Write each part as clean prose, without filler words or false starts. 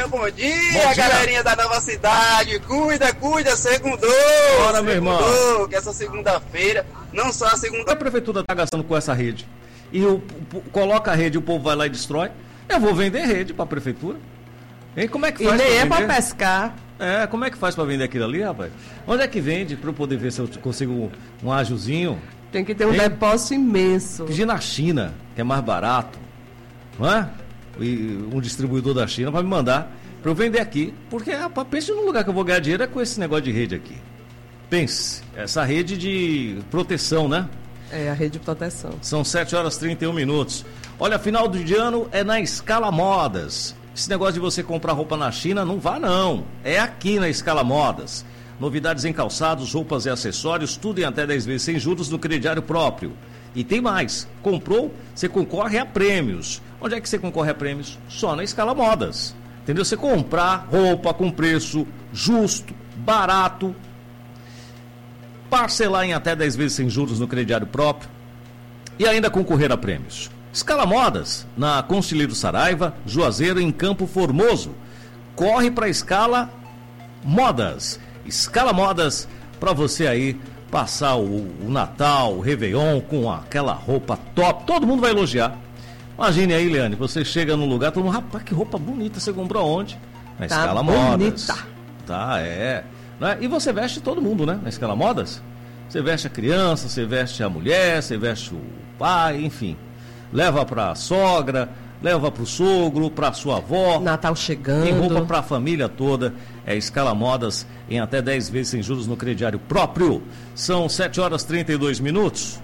bom dia, galerinha da nova cidade. Cuida, segundou. Bora, meu irmão. Que essa segunda-feira, não só a segunda... A prefeitura está gastando com essa rede. E coloca a rede, o povo vai lá e destrói. Eu vou vender rede para a prefeitura. E como é que faz? E nem é para pescar. Como é que faz para vender aquilo ali, rapaz? Onde é que vende para eu poder ver se eu consigo um ágiozinho? Tem que ter um depósito imenso. Pedir na China, que é mais barato, não é? E um distribuidor da China vai me mandar para eu vender aqui. Porque, rapaz, pense no lugar que eu vou ganhar dinheiro é com esse negócio de rede aqui. Pense, essa rede de proteção, né? É, a rede de proteção. São 7h31. Olha, final de ano é na Escala Modas. Esse negócio de você comprar roupa na China, não vá não. É aqui na Escala Modas. Novidades em calçados, roupas e acessórios, tudo em até 10 vezes sem juros no crediário próprio. E tem mais. Comprou, você concorre a prêmios. Onde é que você concorre a prêmios? Só na Escala Modas. Entendeu? Você comprar roupa com preço justo, barato, parcelar em até 10 vezes sem juros no crediário próprio e ainda concorrer a prêmios. Escala Modas, na Conselheiro Saraiva, Juazeiro, em Campo Formoso. Corre para Escala Modas. Escala Modas, para você aí passar o Natal, o Réveillon com aquela roupa top. Todo mundo vai elogiar. Imagine aí, Leane, você chega num lugar, todo mundo, rapaz, que roupa bonita, você comprou onde? Na Escala Modas. Tá, é. Né? E você veste todo mundo, né? Na Escala Modas. Você veste a criança, você veste a mulher, você veste o pai, enfim. Leva para a sogra, leva para o sogro, para a sua avó. Natal chegando. Tem roupa para a família toda. É Escala Modas em até 10 vezes sem juros no crediário próprio. São 7h32.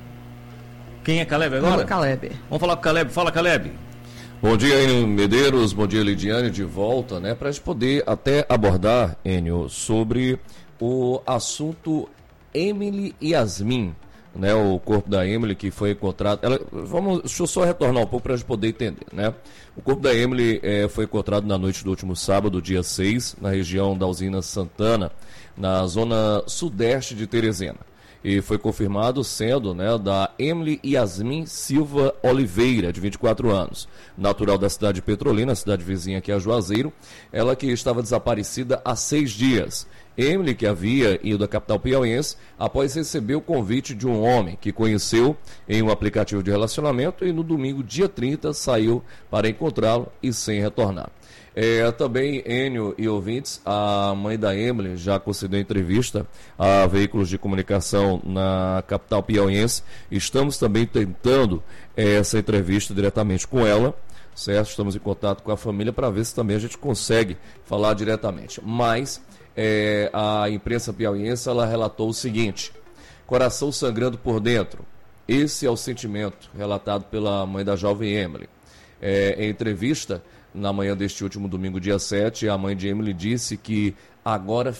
Quem é Caleb agora? Vamos, Caleb. Vamos falar com o Caleb. Fala, Caleb. Bom dia, Enio Medeiros. Bom dia, Lidiane, de volta, né? Para a gente poder até abordar, Enio, sobre o assunto Emily e Yasmin. Né, o corpo da Emily que foi encontrado. Deixa eu só retornar um pouco para a gente poder entender. Né? O corpo da Emily foi encontrado na noite do último sábado, dia 6, na região da usina Santana, na zona sudeste de Teresina. E foi confirmado sendo, né, da Emily Yasmin Silva Oliveira, de 24 anos, natural da cidade de Petrolina, cidade vizinha aqui a Juazeiro, ela que estava desaparecida há 6 dias. Emily, que havia ido da capital piauiense, após receber o convite de um homem que conheceu em um aplicativo de relacionamento e no domingo, dia 30, saiu para encontrá-lo e sem retornar. Também, Enio e ouvintes, a mãe da Emily já concedeu entrevista a veículos de comunicação na capital piauiense. Estamos também tentando essa entrevista diretamente com ela, certo? Estamos em contato com a família para ver se também a gente consegue falar diretamente. Mas a imprensa piauiense, ela relatou o seguinte: coração sangrando por dentro. Esse é o sentimento relatado pela mãe da jovem Emily. Em entrevista na manhã deste último domingo, dia 7, a mãe de Emily disse que agora